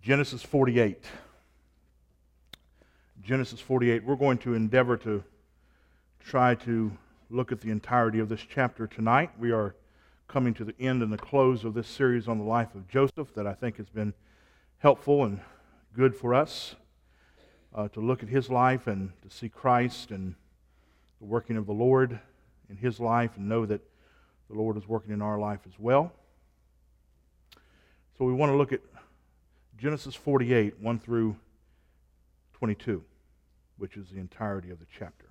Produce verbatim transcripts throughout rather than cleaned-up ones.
Genesis forty-eight. Genesis forty-eight. We're going to endeavor to try to look at the entirety of this chapter tonight. We are coming to the end and the close of this series on the life of Joseph that I think has been helpful and good for us uh, to look at his life and to see Christ and the working of the Lord in his life and know that the Lord is working in our life as well. So we want to look at Genesis forty-eight, one through twenty-two, which is the entirety of the chapter.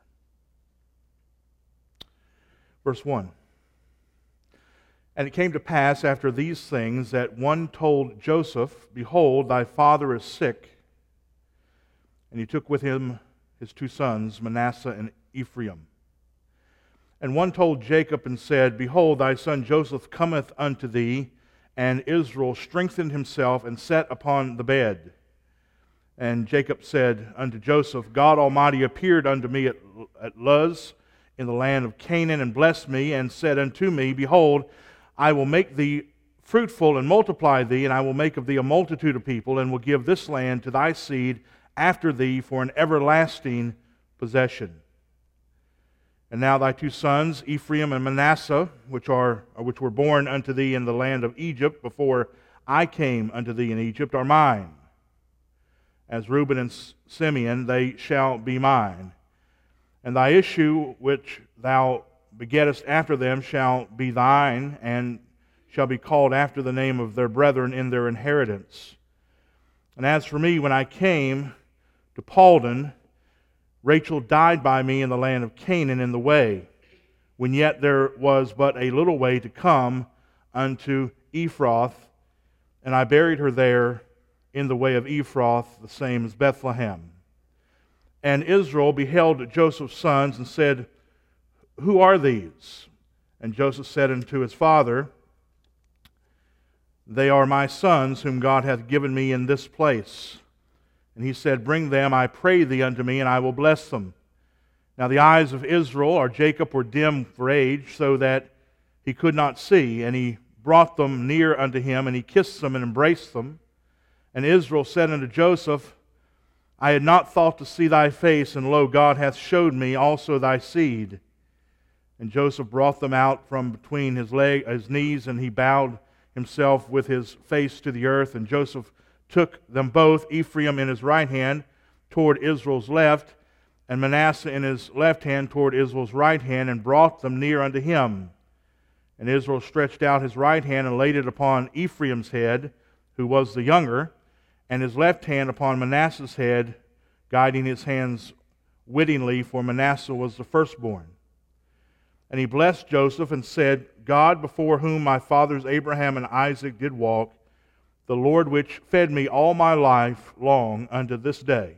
Verse one. And it came to pass after these things that one told Joseph, Behold, thy father is sick. And he took with him his two sons, Manasseh and Ephraim. And one told Jacob and said, Behold, thy son Joseph cometh unto thee. And Israel strengthened himself and sat upon the bed. And Jacob said unto Joseph, God Almighty appeared unto me at, at Luz in the land of Canaan, and blessed me, and said unto me, Behold, I will make thee fruitful and multiply thee, and I will make of thee a multitude of people, and will give this land to thy seed after thee for an everlasting possession. And now thy two sons, Ephraim and Manasseh, which are which were born unto thee in the land of Egypt before I came unto thee in Egypt, are mine. As Reuben and Simeon, they shall be mine. And thy issue which thou begettest after them shall be thine, and shall be called after the name of their brethren in their inheritance. And as for me, when I came to Padan, Rachel died by me in the land of Canaan in the way, when yet there was but a little way to come unto Ephrath, and I buried her there in the way of Ephrath, the same as Bethlehem. And Israel beheld Joseph's sons and said, Who are these? And Joseph said unto his father, They are my sons, whom God hath given me in this place. And he said, Bring them, I pray thee, unto me, and I will bless them. Now the eyes of Israel or Jacob were dim for age, so that he could not see. And he brought them near unto him, and he kissed them and embraced them. And Israel said unto Joseph, I had not thought to see thy face, and lo, God hath showed me also thy seed. And Joseph brought them out from between his leg, his knees, and he bowed himself with his face to the earth. And Joseph took them both, Ephraim in his right hand toward Israel's left, and Manasseh in his left hand toward Israel's right hand, and brought them near unto him. And Israel stretched out his right hand and laid it upon Ephraim's head, who was the younger, and his left hand upon Manasseh's head, guiding his hands wittingly, for Manasseh was the firstborn. And he blessed Joseph and said, God, before whom my fathers Abraham and Isaac did walk, the Lord which fed me all my life long unto this day,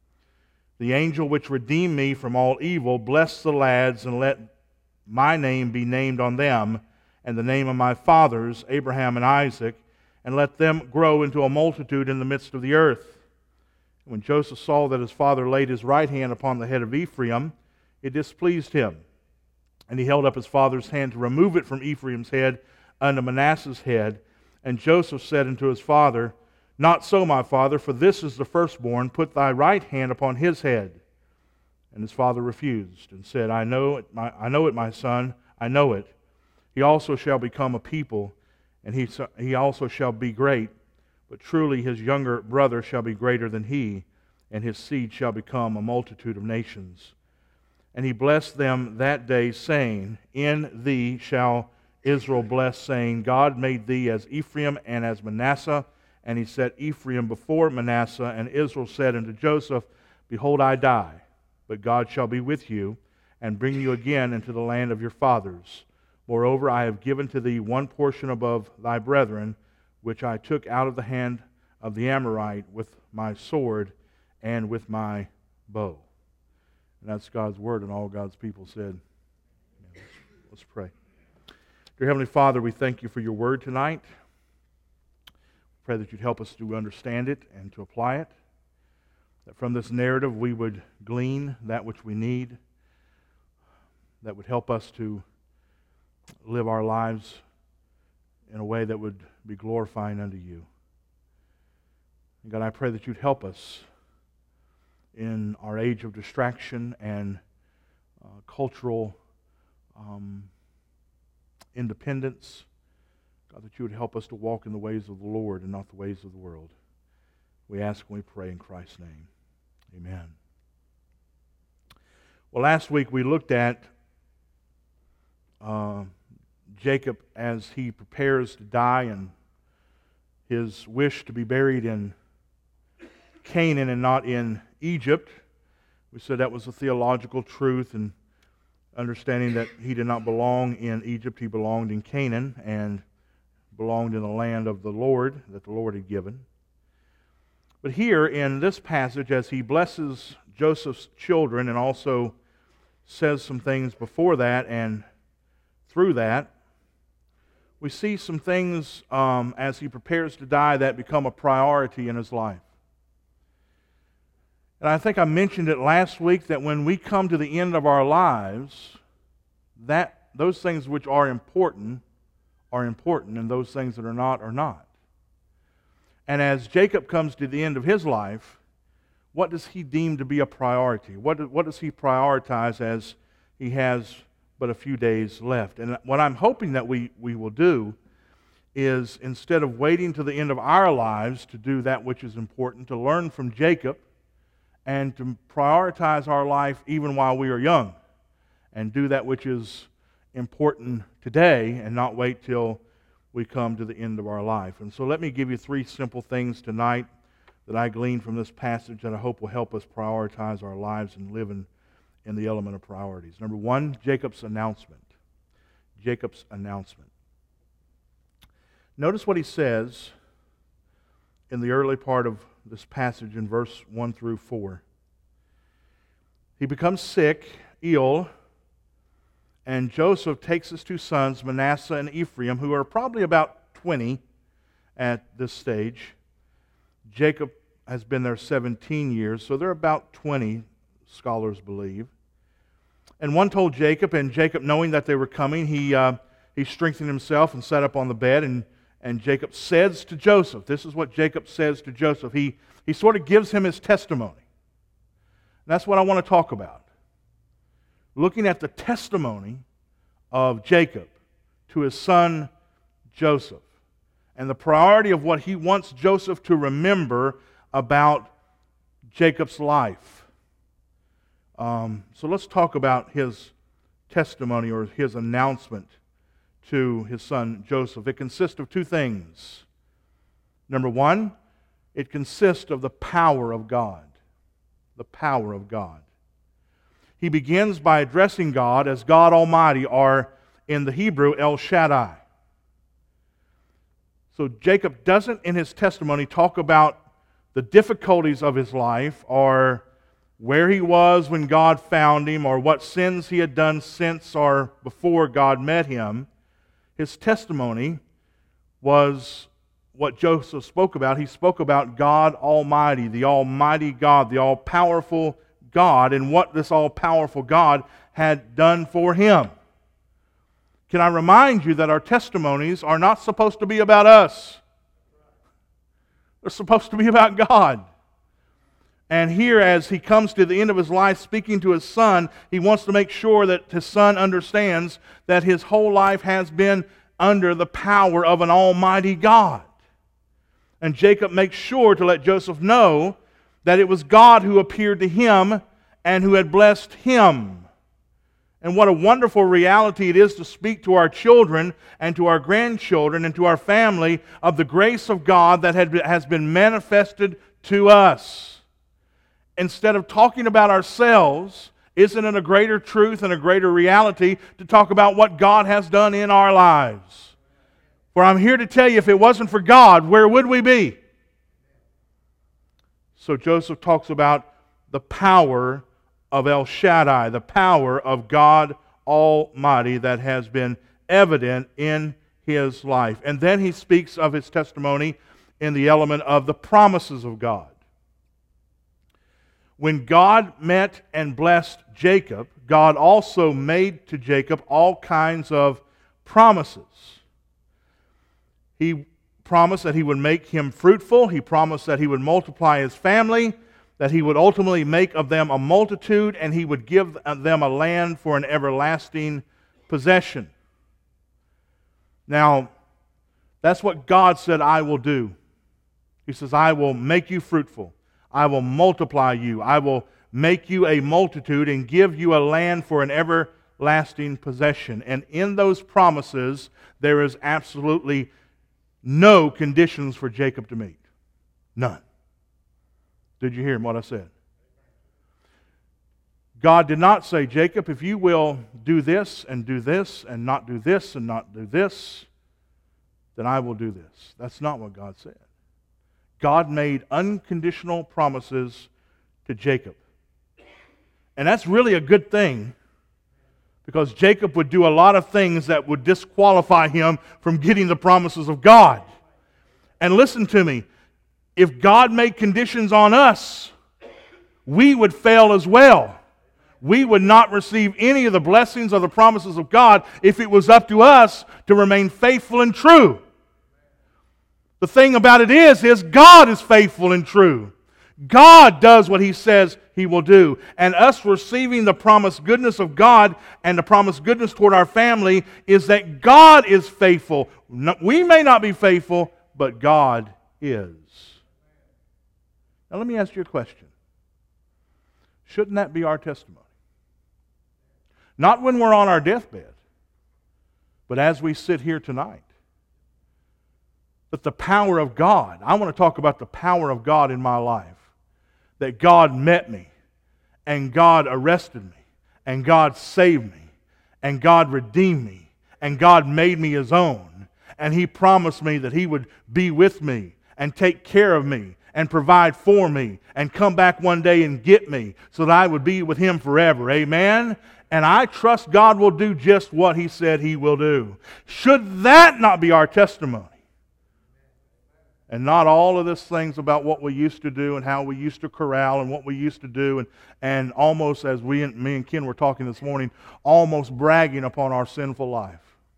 the angel which redeemed me from all evil, bless the lads, and let my name be named on them, and the name of my fathers Abraham and Isaac, and let them grow into a multitude in the midst of the earth. When Joseph saw that his father laid his right hand upon the head of Ephraim, it displeased him. And he held up his father's hand to remove it from Ephraim's head unto Manasseh's head. And Joseph said unto his father, Not so, my father, for this is the firstborn. Put thy right hand upon his head. And his father refused, and said, I know it, my, I know it, my son, I know it. He also shall become a people, and he, he also shall be great, but truly his younger brother shall be greater than he, and his seed shall become a multitude of nations. And he blessed them that day, saying, In thee shall Israel bless, saying, God made thee as Ephraim and as Manasseh. And he set Ephraim before Manasseh, and Israel said unto Joseph, Behold, I die, but God shall be with you, and bring you again into the land of your fathers. Moreover, I have given to thee one portion above thy brethren, which I took out of the hand of the Amorite with my sword and with my bow. And that's God's word, and all God's people said, yeah, let's, let's pray. Dear Heavenly Father, we thank you for your word tonight. Pray that you'd help us to understand it and to apply it. That from this narrative we would glean that which we need, that would help us to live our lives in a way that would be glorifying unto you. And God, I pray that you'd help us in our age of distraction and uh, cultural um, independence. God, that you would help us to walk in the ways of the Lord and not the ways of the world. We ask and we pray in Christ's name. Amen. Well, last week we looked at uh, Jacob as he prepares to die and his wish to be buried in Canaan and not in Egypt. We said that was a theological truth, and understanding that he did not belong in Egypt, he belonged in Canaan and belonged in the land of the Lord that the Lord had given. But here in this passage, as he blesses Joseph's children and also says some things before that and through that, we see some things um, as he prepares to die that become a priority in his life. And I think I mentioned it last week that when we come to the end of our lives, that those things which are important are important, and those things that are not are not. And as Jacob comes to the end of his life, what does he deem to be a priority? What, what does he prioritize as he has but a few days left? And what I'm hoping that we, we will do is, instead of waiting to the end of our lives to do that which is important, to learn from Jacob and to prioritize our life even while we are young and do that which is important today and not wait till we come to the end of our life. And so let me give you three simple things tonight that I gleaned from this passage that I hope will help us prioritize our lives and live in, in the element of priorities. Number one, Jacob's announcement. Jacob's announcement. Notice what he says in the early part of this passage in verse one through four. He becomes sick, ill, and Joseph takes his two sons, Manasseh and Ephraim, who are probably about twenty at this stage. Jacob has been there seventeen years, so they're about twenty, scholars believe. And one told Jacob, and Jacob, knowing that they were coming, he uh, he strengthened himself and sat up on the bed, and, and Jacob says to Joseph, this is what Jacob says to Joseph. He, he sort of gives him his testimony. And that's what I want to talk about. Looking at the testimony of Jacob to his son Joseph, and the priority of what he wants Joseph to remember about Jacob's life. Um, so let's talk about his testimony or his announcement to his son Joseph. It consists of two things. Number one, it consists of the power of God. The power of God. He begins by addressing God as God Almighty, or in the Hebrew, El Shaddai. So Jacob doesn't in his testimony talk about the difficulties of his life or where he was when God found him or what sins he had done since or before God met him. His testimony was what Joseph spoke about. He spoke about God Almighty, the Almighty God, the all-powerful God, and what this all-powerful God had done for him. Can I remind you that our testimonies are not supposed to be about us? They're supposed to be about God. And here, as he comes to the end of his life speaking to his son, he wants to make sure that his son understands that his whole life has been under the power of an almighty God. And Jacob makes sure to let Joseph know that it was God who appeared to him and who had blessed him. And what a wonderful reality it is to speak to our children and to our grandchildren and to our family of the grace of God that has been manifested to us. Instead of talking about ourselves, isn't it a greater truth and a greater reality to talk about what God has done in our lives? For I'm here to tell you, if it wasn't for God, where would we be? So Joseph talks about the power of El Shaddai, the power of God Almighty that has been evident in his life. And then he speaks of his testimony in the element of the promises of God. When God met and blessed Jacob, God also made to Jacob all kinds of promises. He promised that he would make him fruitful. He promised that he would multiply his family, that he would ultimately make of them a multitude, and he would give them a land for an everlasting possession. Now, that's what God said, I will do. He says, I will make you fruitful. I will multiply you. I will make you a multitude and give you a land for an everlasting possession. And in those promises, there is absolutely no conditions for Jacob to meet. None. Did you hear what I said? God did not say, Jacob, if you will do this and do this and not do this and not do this, then I will do this. That's not what God said. God made unconditional promises to Jacob. And that's really a good thing, because Jacob would do a lot of things that would disqualify him from getting the promises of God. And listen to me, if God made conditions on us, we would fail as well. We would not receive any of the blessings or the promises of God if it was up to us to remain faithful and true. The thing about it is, is God is faithful and true. God does what He says He will do. And us receiving the promised goodness of God and the promised goodness toward our family is that God is faithful. We may not be faithful, but God is. Now let me ask you a question. Shouldn't that be our testimony? Not when we're on our deathbed, but as we sit here tonight. But the power of God, I want to talk about the power of God in my life. That God met me, and God arrested me, and God saved me, and God redeemed me, and God made me His own. And He promised me that He would be with me and take care of me and provide for me and come back one day and get me so that I would be with Him forever. Amen? And I trust God will do just what He said He will do. Should that not be our testimony? And not all of this things about what we used to do and how we used to corral and what we used to do, and, and almost, as we and me and Ken were talking this morning, almost bragging upon our sinful life.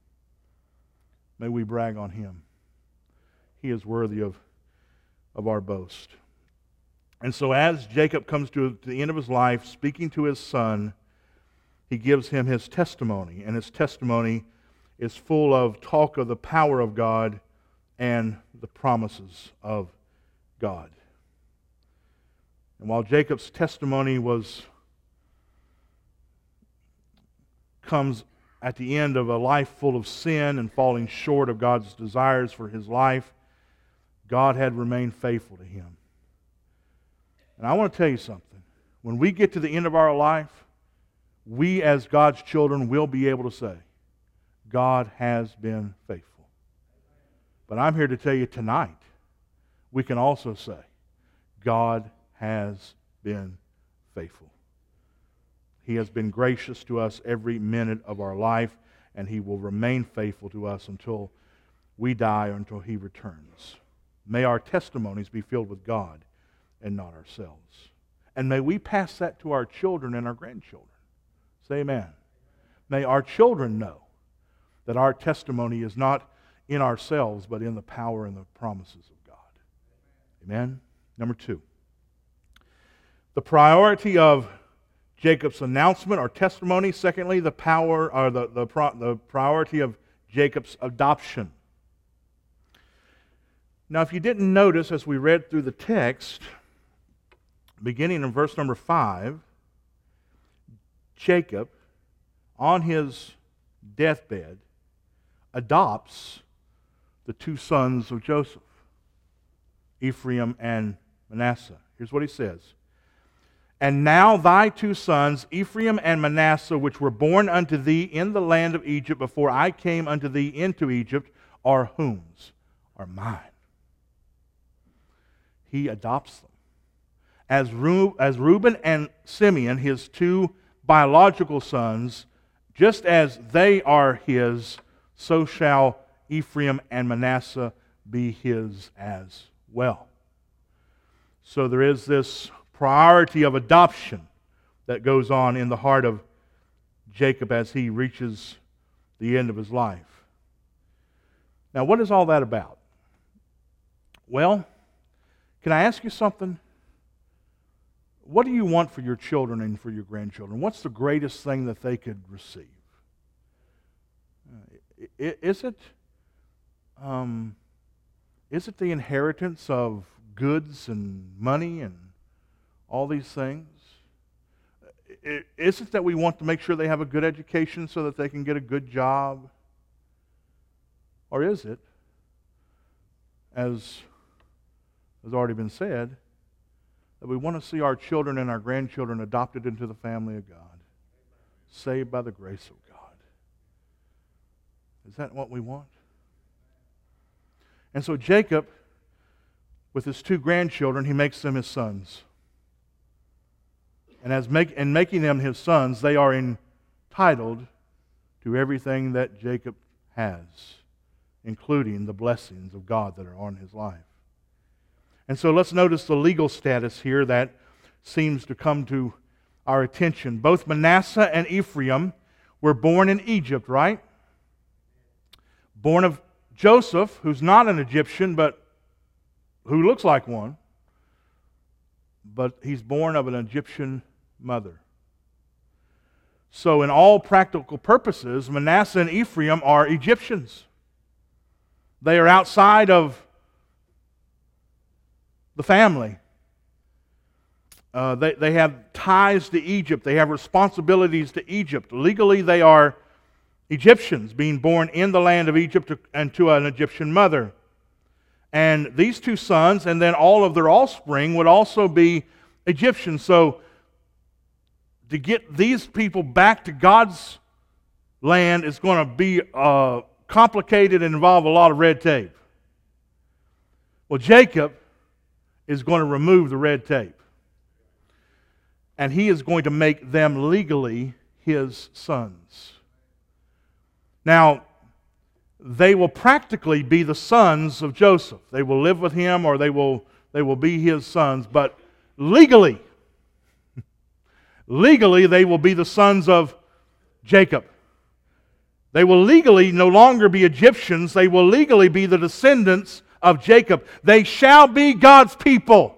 May we brag on Him. He is worthy of, of our boast. And so as Jacob comes to the end of his life, speaking to his son, he gives him his testimony. And his testimony is full of talk of the power of God and the promises of God. And while Jacob's testimony was comes at the end of a life full of sin and falling short of God's desires for his life, God had remained faithful to him. And I want to tell you something. When we get to the end of our life, we as God's children will be able to say, God has been faithful. But I'm here to tell you tonight, we can also say, God has been faithful. He has been gracious to us every minute of our life, and He will remain faithful to us until we die or until He returns. May our testimonies be filled with God and not ourselves. And may we pass that to our children and our grandchildren. Say amen. May our children know that our testimony is not in ourselves, but in the power and the promises of God. Amen? Number two. The priority of Jacob's announcement or testimony. Secondly, the power or the, the, the priority of Jacob's adoption. Now, if you didn't notice as we read through the text, beginning in verse number five, Jacob, on his deathbed, adopts the two sons of Joseph, Ephraim and Manasseh. Here's what he says. And now thy two sons, Ephraim and Manasseh, which were born unto thee in the land of Egypt before I came unto thee into Egypt, are whom's? Are mine. He adopts them. As, Ru- as Reuben and Simeon, his two biological sons, just as they are his, so shall Ephraim and Manasseh be his as well. So there is this priority of adoption that goes on in the heart of Jacob as he reaches the end of his life. Now, what is all that about? Well, can I ask you something? What do you want for your children and for your grandchildren? What's the greatest thing that they could receive? Uh, is it, um, is it the inheritance of goods and money and all these things? Is it that we want to make sure they have a good education so that they can get a good job? Or is it, as has already been said, that we want to see our children and our grandchildren adopted into the family of God, saved by the grace of God? Is that what we want? And so Jacob, with his two grandchildren, he makes them his sons. And as make, in making them his sons, they are entitled to everything that Jacob has, including the blessings of God that are on his life. And so let's notice the legal status here that seems to come to our attention. Both Manasseh and Ephraim were born in Egypt, right? Born of Joseph, who's not an Egyptian, but who looks like one. But he's born of an Egyptian mother. So in all practical purposes, Manasseh and Ephraim are Egyptians. They are outside of the family. Uh, they, they have ties to Egypt. They have responsibilities to Egypt. Legally, they are Egyptians, being born in the land of Egypt and to an Egyptian mother. And these two sons, and then all of their offspring, would also be Egyptians. So to get these people back to God's land is going to be uh, complicated and involve a lot of red tape. Well, Jacob is going to remove the red tape. And he is going to make them legally his sons. Now, they will practically be the sons of Joseph. They will live with him, or they will, they will be his sons. But legally, legally they will be the sons of Jacob. They will legally no longer be Egyptians. They will legally be the descendants of Jacob. They shall be God's people.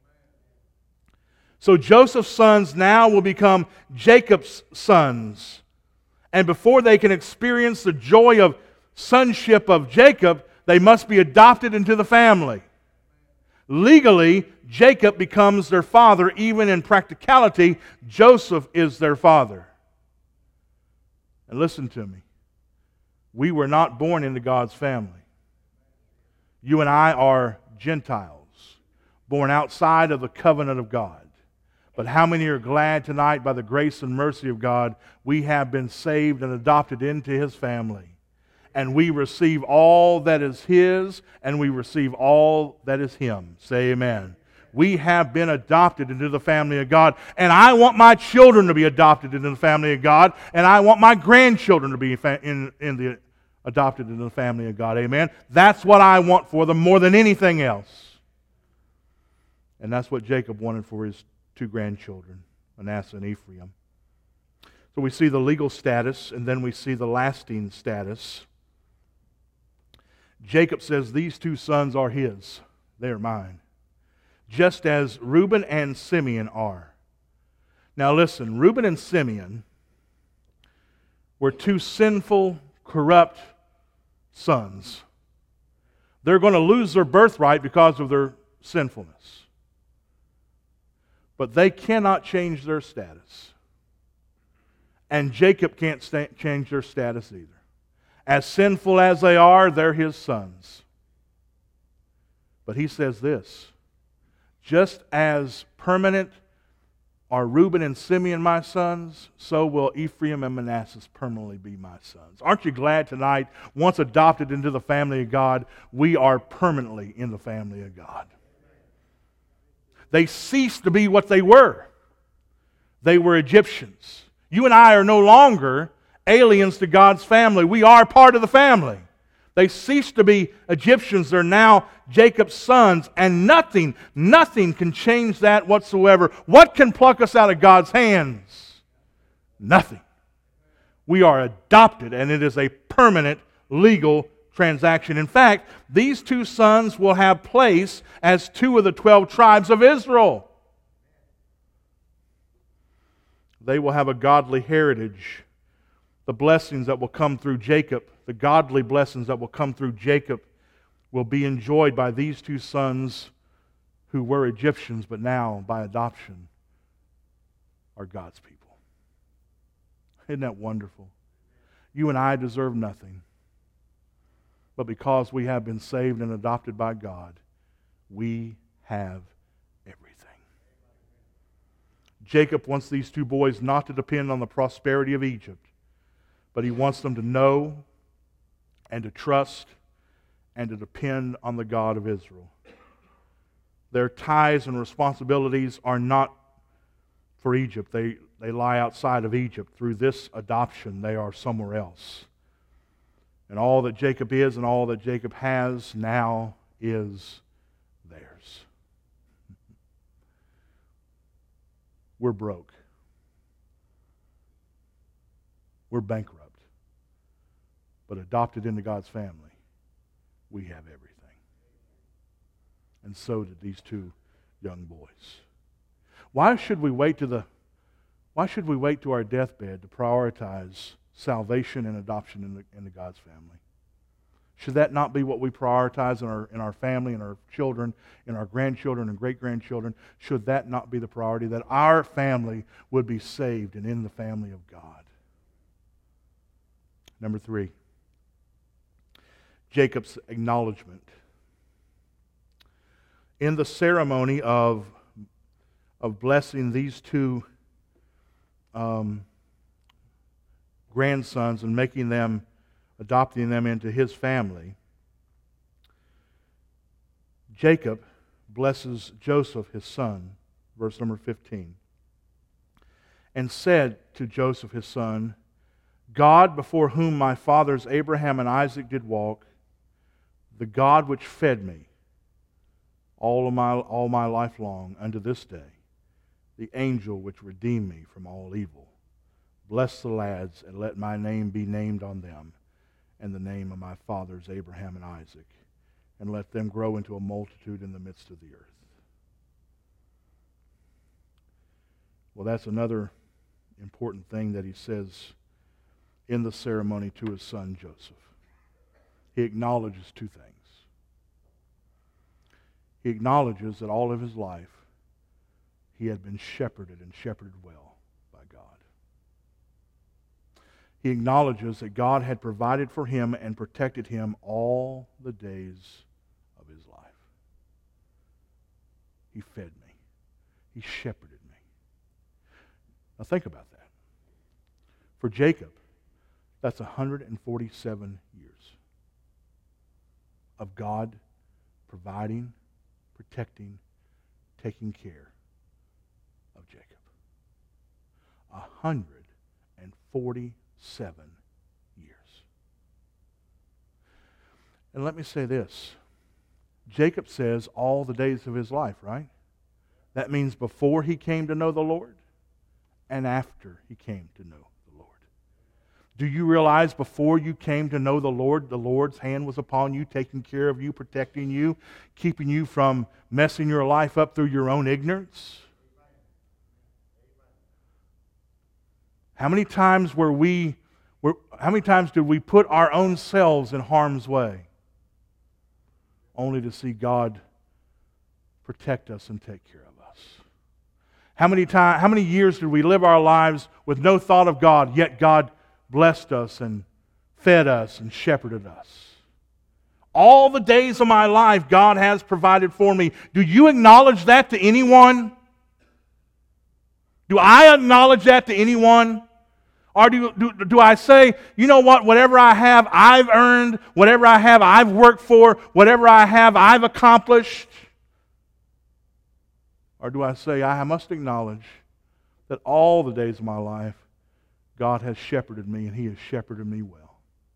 So Joseph's sons now will become Jacob's sons. And before they can experience the joy of sonship of Jacob, they must be adopted into the family. Legally, Jacob becomes their father. Even in practicality, Joseph is their father. And listen to me. We were not born into God's family. You and I are Gentiles, born outside of the covenant of God. But how many are glad tonight, by the grace and mercy of God, we have been saved and adopted into His family? And we receive all that is His, and we receive all that is Him. Say amen. We have been adopted into the family of God. And I want my children to be adopted into the family of God. And I want my grandchildren to be in, in the adopted into the family of God. Amen. That's what I want for them more than anything else. And that's what Jacob wanted for his two grandchildren, Manasseh and Ephraim. So we see the legal status, and then we see the lasting status. Jacob says, these two sons are his. They are mine. Just as Reuben and Simeon are. Now listen, Reuben and Simeon were two sinful, corrupt sons. They're going to lose their birthright because of their sinfulness. But they cannot change their status. And Jacob can't sta- change their status either. As sinful as they are, they're his sons. But he says this, just as permanent are Reuben and Simeon my sons, so will Ephraim and Manasseh permanently be my sons. Aren't you glad tonight, once adopted into the family of God, we are permanently in the family of God? They ceased to be what they were. They were Egyptians. You and I are no longer aliens to God's family. We are part of the family. They ceased to be Egyptians. They're now Jacob's sons. And nothing, nothing can change that whatsoever. What can pluck us out of God's hands? Nothing. We are adopted, and it is a permanent legal transaction. In fact, these two sons will have place as two of the twelve tribes of Israel. They will have a godly heritage. The blessings that will come through Jacob, the godly blessings that will come through Jacob, will be enjoyed by these two sons who were Egyptians, but now, by adoption, are God's people. Isn't that wonderful? You and I deserve nothing. But because we have been saved and adopted by God, we have everything. Jacob wants these two boys not to depend on the prosperity of Egypt, but he wants them to know and to trust and to depend on the God of Israel. Their ties and responsibilities are not for Egypt. They, they lie outside of Egypt. Through this adoption, they are somewhere else. And all that Jacob is and all that Jacob has now is theirs. We're broke. We're bankrupt. But adopted into God's family, we have everything. And so did these two young boys. Why should we wait to the why should we wait to our deathbed to prioritize salvation and adoption into, into God's family? Should that not be what we prioritize in our in our family, in our children, in our grandchildren and great-grandchildren? Should that not be the priority, that our family would be saved and in the family of God? Number three, Jacob's acknowledgement. In the ceremony of, of blessing these two um, grandsons and making them, adopting them into his family, Jacob blesses Joseph, his son, verse number fifteen, and said to Joseph, his son, God before whom my fathers Abraham and Isaac did walk, the God which fed me all of my all my life long unto this day, the angel which redeemed me from all evil, bless the lads and let my name be named on them, and the name of my fathers Abraham and Isaac, and let them grow into a multitude in the midst of the earth. Well, that's another important thing that he says in the ceremony to his son Joseph. He acknowledges two things. He acknowledges that all of his life he had been shepherded and shepherded well by God. He acknowledges that God had provided for him and protected him all the days of his life. He fed me. He shepherded me. Now think about that. For Jacob, that's one hundred forty-seven years of God providing, protecting, taking care of Jacob. one hundred forty-seven years. And let me say this. Jacob says all the days of his life, right? That means before he came to know the Lord and after he came to know the Lord. Do you realize before you came to know the Lord, the Lord's hand was upon you, taking care of you, protecting you, keeping you from messing your life up through your own ignorance? How many times were we, were, how many times did we put our own selves in harm's way only to see God protect us and take care of us? How many time, how many years did we live our lives with no thought of God, yet God blessed us and fed us and shepherded us? All the days of my life God has provided for me. Do you acknowledge that to anyone? Do I acknowledge that to anyone? Or do, do, do I say, you know what, whatever I have, I've earned, whatever I have, I've worked for, whatever I have, I've accomplished? Or do I say, I must acknowledge that all the days of my life, God has shepherded me, and He has shepherded me well.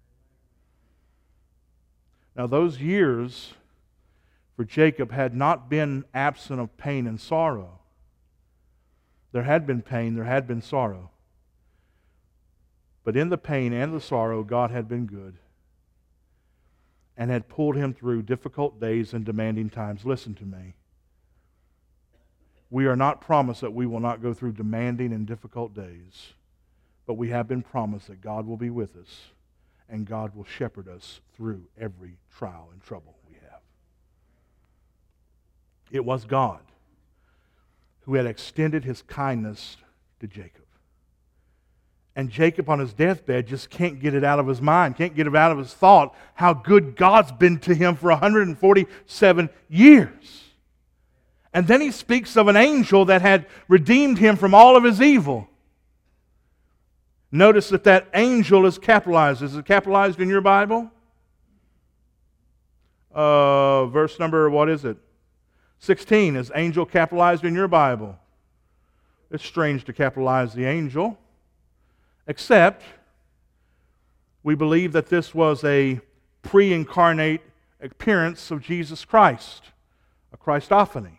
Now, those years for Jacob had not been absent of pain and sorrow. There had been pain, there had been sorrow. But in the pain and the sorrow, God had been good. and had pulled him through difficult days and demanding times. Listen to me. We are not promised that we will not go through demanding and difficult days, but we have been promised that God will be with us and God will shepherd us through every trial and trouble we have. It was God who had extended his kindness to Jacob. And Jacob on his deathbed just can't get it out of his mind, can't get it out of his thought how good God's been to him for one hundred forty-seven years. And then he speaks of an angel that had redeemed him from all of his evil. Notice that that angel is capitalized. Is it capitalized in your Bible? Uh, verse number, what is it? sixteen. Is angel capitalized in your Bible? It's strange to capitalize the angel, except we believe that this was a pre-incarnate appearance of Jesus Christ, a Christophany.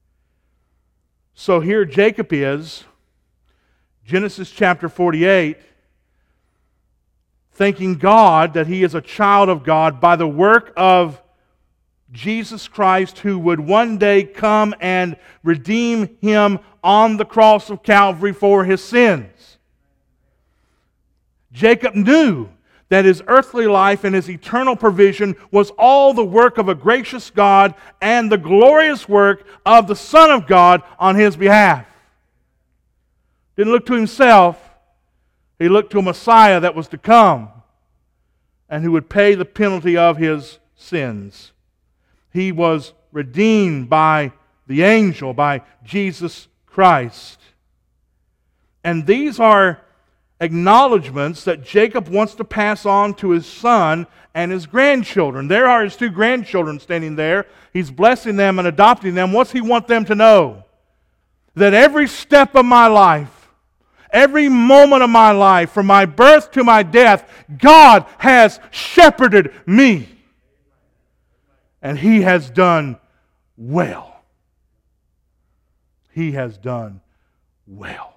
So here Jacob is, Genesis chapter forty-eight, thanking God that he is a child of God by the work of Jesus Christ, who would one day come and redeem him on the cross of Calvary for his sins. Jacob knew that his earthly life and his eternal provision was all the work of a gracious God and the glorious work of the Son of God on his behalf. Didn't look to himself. He looked to a Messiah that was to come and who would pay the penalty of his sins. He was redeemed by the angel, by Jesus Christ. And these are acknowledgments that Jacob wants to pass on to his son and his grandchildren. There are his two grandchildren standing there. He's blessing them and adopting them. What's he want them to know? That every step of my life, every moment of my life, from my birth to my death, God has shepherded me. And He has done well. He has done well.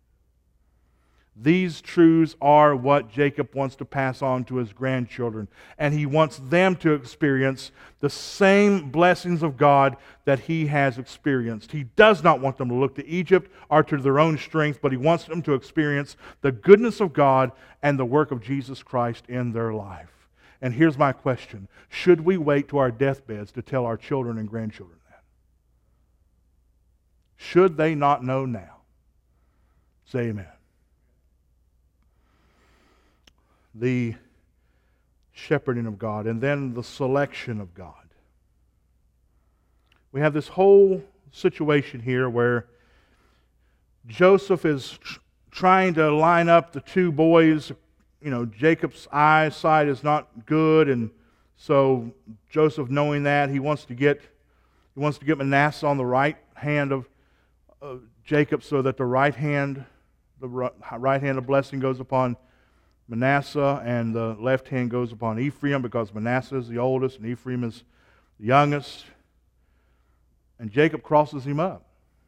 These truths are what Jacob wants to pass on to his grandchildren. And he wants them to experience the same blessings of God that he has experienced. He does not want them to look to Egypt or to their own strength, but he wants them to experience the goodness of God and the work of Jesus Christ in their life. And here's my question. Should we wait to our deathbeds to tell our children and grandchildren that? Should they not know now? Say amen. The shepherding of God, and then the selection of God. We have this whole situation here where Joseph is tr- trying to line up the two boys. You know, Jacob's eyesight is not good, and so Joseph, knowing that, he wants to get he wants to get Manasseh on the right hand of uh, Jacob, so that the right hand, the right hand of blessing goes upon Manasseh, and the left hand goes upon Ephraim, because Manasseh is the oldest and Ephraim is the youngest. And Jacob crosses him up,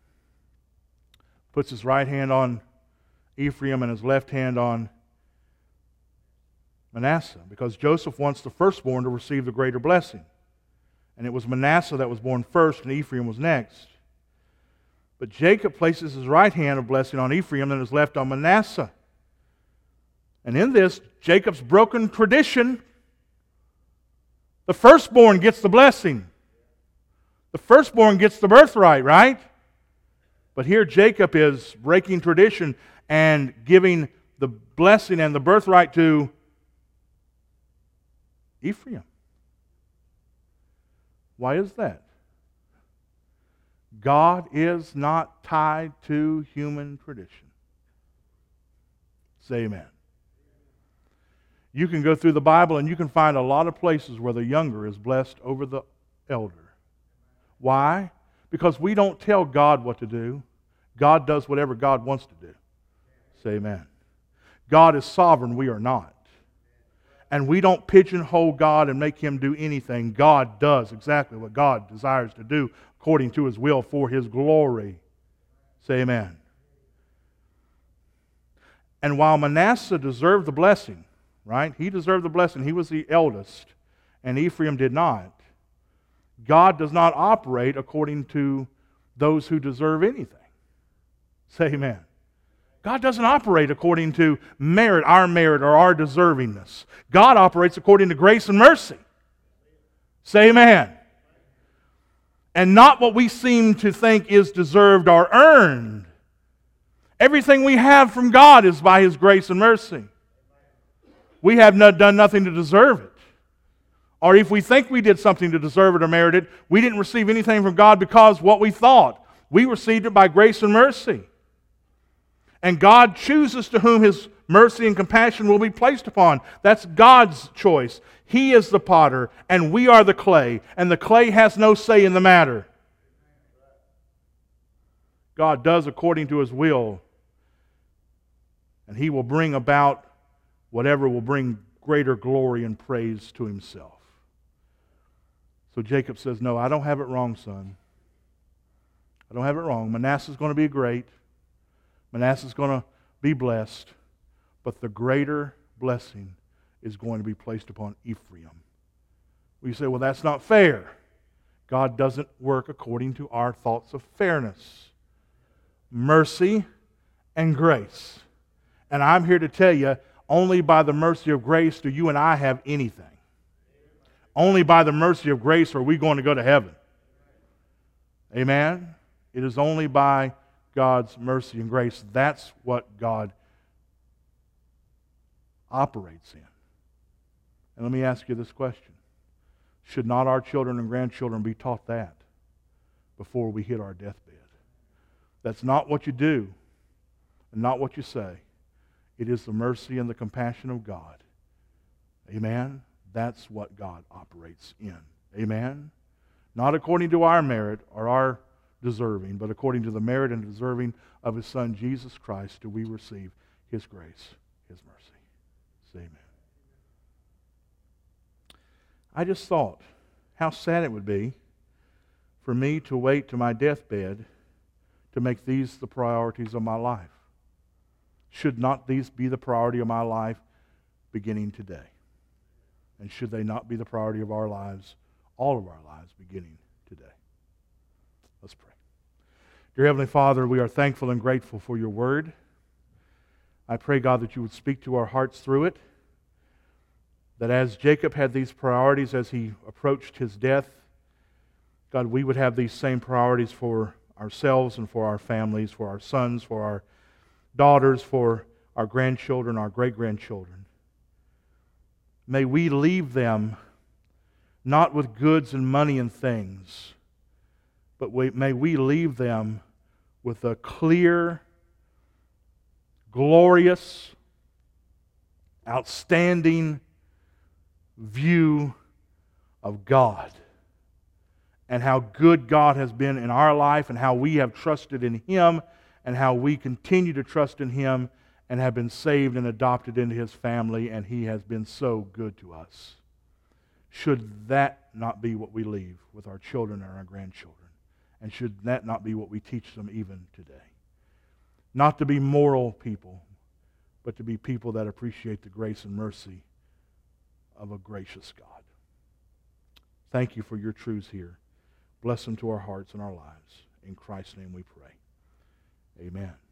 puts his right hand on Ephraim and his left hand on Manasseh, because Joseph wants the firstborn to receive the greater blessing. And it was Manasseh that was born first and Ephraim was next. But Jacob places his right hand of blessing on Ephraim and his left on Manasseh. And in this, Jacob's broken tradition, the firstborn gets the blessing. The firstborn gets the birthright, right? But here Jacob is breaking tradition and giving the blessing and the birthright to Ephraim. Why is that? God is not tied to human tradition. Say amen. You can go through the Bible and you can find a lot of places where the younger is blessed over the elder. Why? Because we don't tell God what to do. God does whatever God wants to do. Say amen. God is sovereign, we are not. And we don't pigeonhole God and make Him do anything. God does exactly what God desires to do according to His will for His glory. Say amen. And while Manasseh deserved the blessing, right? He deserved the blessing. He was the eldest. and Ephraim did not. God does not operate according to those who deserve anything. Say amen. God doesn't operate according to merit, our merit, or our deservingness. God operates according to grace and mercy. Say amen. And not what we seem to think is deserved or earned. Everything we have from God is by His grace and mercy. We have not done nothing to deserve it. Or if we think we did something to deserve it or merit it, we didn't receive anything from God because what we thought. We received it by grace and mercy. And God chooses to whom His mercy and compassion will be placed upon. That's God's choice. He is the potter, and we are the clay, and the clay has no say in the matter. God does according to His will, and He will bring about whatever will bring greater glory and praise to Himself. So Jacob says, no, I don't have it wrong, son. I don't have it wrong. Manasseh's going to be great. Manasseh's going to be blessed. But the greater blessing is going to be placed upon Ephraim. We say, well, that's not fair. God doesn't work according to our thoughts of fairness. Mercy and grace. And I'm here to tell you, only by the mercy of grace do you and I have anything. Only by the mercy of grace are we going to go to heaven. Amen? It is only by God's mercy and grace. That's what God operates in. And let me ask you this question. Should not our children and grandchildren be taught that before we hit our deathbed? That's not what you do and not what you say. It is the mercy and the compassion of God. Amen? That's what God operates in. Amen? Not according to our merit or our deserving, but according to the merit and deserving of His Son, Jesus Christ, do we receive His grace, His mercy. Say amen. I just thought how sad it would be for me to wait to my deathbed to make these the priorities of my life. Should not these be the priority of my life beginning today? And should they not be the priority of our lives, all of our lives, beginning today? Let's pray. Dear Heavenly Father, we are thankful and grateful for your word. I pray, God, that you would speak to our hearts through it. That as Jacob had these priorities as he approached his death, God, we would have these same priorities for ourselves and for our families, for our sons, for our daughters, for our grandchildren, our great-grandchildren. May we leave them not with goods and money and things, but we, may we leave them with a clear, glorious, outstanding view of God and how good God has been in our life and how we have trusted in Him and how we continue to trust in Him and have been saved and adopted into His family, and He has been so good to us. Should that not be what we leave with our children and our grandchildren? And should that not be what we teach them even today? Not to be moral people, but to be people that appreciate the grace and mercy of a gracious God. Thank you for your truths here. Bless them to our hearts and our lives. In Christ's name we pray. Amen.